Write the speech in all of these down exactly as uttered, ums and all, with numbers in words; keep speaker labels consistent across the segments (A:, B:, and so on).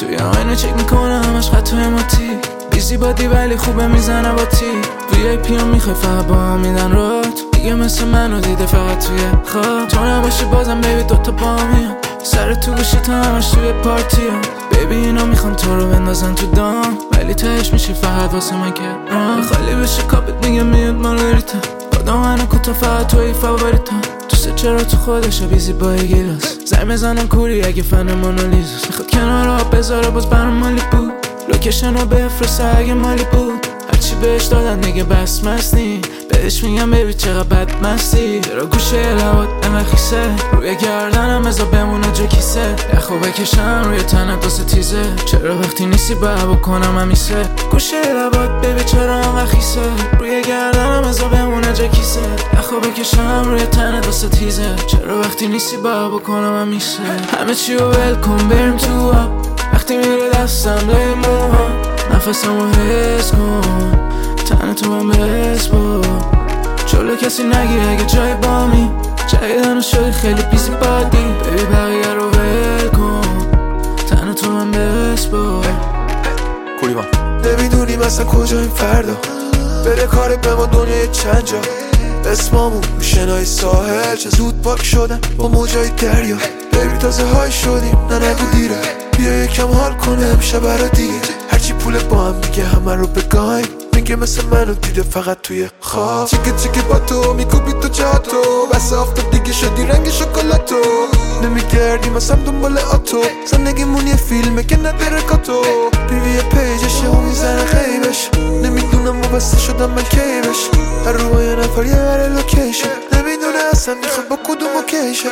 A: توی آینه چک میکنه همش خطای ماتی بیزی بادی ولی خوبه میزنه با تی وی ای پی هم میخوای فقط با هم میدن رات دیگه مثل منو دیده فقط توی خواب تو نباشی بازم بیبی دوتا با میام سر تو گوشی تا همش توی پارتی هم بیبی اینا میخوان تو رو بندازن تو دام ولی تهش میشی فقط واسه من که خالی بشه کاپت میگه میاد مارگریتا با من کوتا فقط توی فاوریتا دوست چرا تو خودشه بیزی با گیلاس زنگ بزنم کوری اگه فن مونالیزاست میخواد کنار آب بذاره باز برام مالی بود لوکیشن رو بفرسته اگه مالی بود هرچی بهش دادن دیگه بس مستی بهش میگم بیبی چقدر بد مستی چرا گوشه لبات انقدر خیسه روی گردنم ازا بمونه جو کیسه یخو بکشم روی تنت واسه تیزه چرا وقتی نیستی باید بکنم همیشه گوشه لبات بیبی چرا انقدر خیسه روی گردنم ازا بمونه جو کیسه یخو بکشم روی تنت واسه تیزه چرا وقتی نیستی باید بکنم همیشه همه چی رو ول کن بریم تو آب وقتی میره دستم لای موها نفسمو حس کن تن تو هم بس با جلو کسی نگی اگه جای بامی جایدن شدی خیلی بیزی بادی بیبی بقیه رو ول کن تن تو هم بس با
B: کولی من نمیدونیم اصلا کجاییم فردا بره کارت به ما دنیای چند جا اسمامون شنای ساحل چه زود پاک شدن با موجای دریا بیبی تازه های شدیم نه نگو دیره بیا یکم حال کنه امشب برا دیگه هرچی پول با هم میگه همه رو بگایم میگه مثل منو دیده فقط توی خواب چیکه چیکه با تو میکوبی تو چاتو بس آفتاب دیگه شدی رنگ شکلاتو نمیگردیم اصلا دنبال آتو زندگیمون یه فیلمه که نداره کاتو بیوی پیجشه و میزنه خیبش نمیدونم وابسته شدم من کیبش هر رو یه نفر یه بره لوکیشن نمیدونه اصلا میخواد با کدوم اوکیشن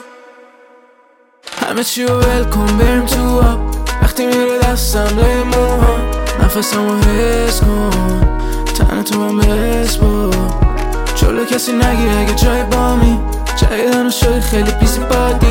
A: همه چی رو ول کن بریم تو آب وقتی میره دستم لای موها نفسمو حس کن تن تو هم بس با جلو کسی نگی اگه جای بامی جایدن شدی خیلی بیزی بادی